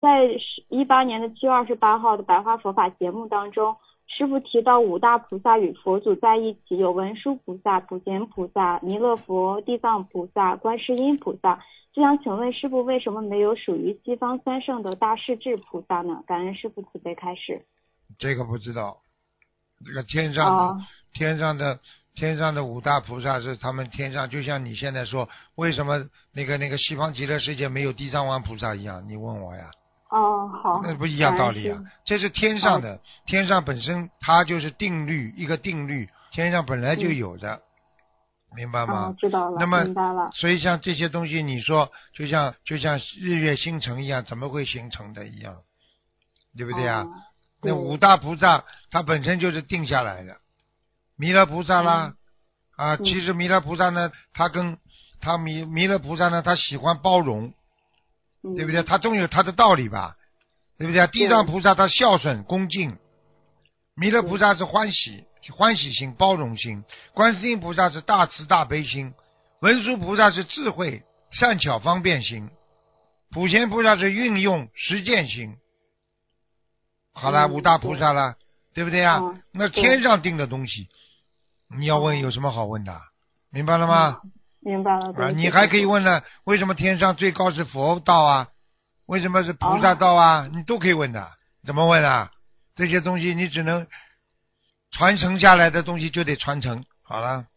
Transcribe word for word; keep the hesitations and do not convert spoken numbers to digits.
在一八年的七月二十八号的白话佛法节目当中，师父提到五大菩萨与佛祖在一起，有文殊菩萨、普贤菩萨、弥勒佛、地藏菩萨、观世音菩萨。就想请问师父，为什么没有属于西方三圣的大势至菩萨呢？感恩师父慈悲开示。 这个不知道，这个天上的、 哦、 天上的天上的五大菩萨是他们天上，就像你现在说为什么那个那个西方极乐世界没有地藏王菩萨一样，你问我呀。 哦，好， 那不一样道理啊，这是天上的、哦、天上本身它就是定律，一个定律，天上本来就有的、嗯、明白吗、 哦、知道了， 那么明白了。 所以像这些东西你说就像就像日月星辰一样，怎么会形成的一样，对不对啊、哦、那五大菩萨它本身就是定下来的，弥勒菩萨啦、嗯、啊、嗯、其实弥勒菩萨呢，他跟他弥弥勒菩萨呢，他喜欢包容，对不对？他总有他的道理吧，对不对？地藏菩萨他孝顺恭敬，弥勒菩萨是欢喜欢喜心包容心，观世音菩萨是大慈大悲心，文殊菩萨是智慧善巧方便心，普贤菩萨是运用实践心。好了、嗯、五大菩萨了， 对, 对不对啊、嗯、那天上定的东西你要问有什么好问的、哦、明白了吗、 嗯、明白了。 啊，你还可以问呢，为什么天上最高是佛道啊，为什么是菩萨道啊、哦、你都可以问的，怎么问啊？这些东西你只能传承下来的东西就得传承。好了，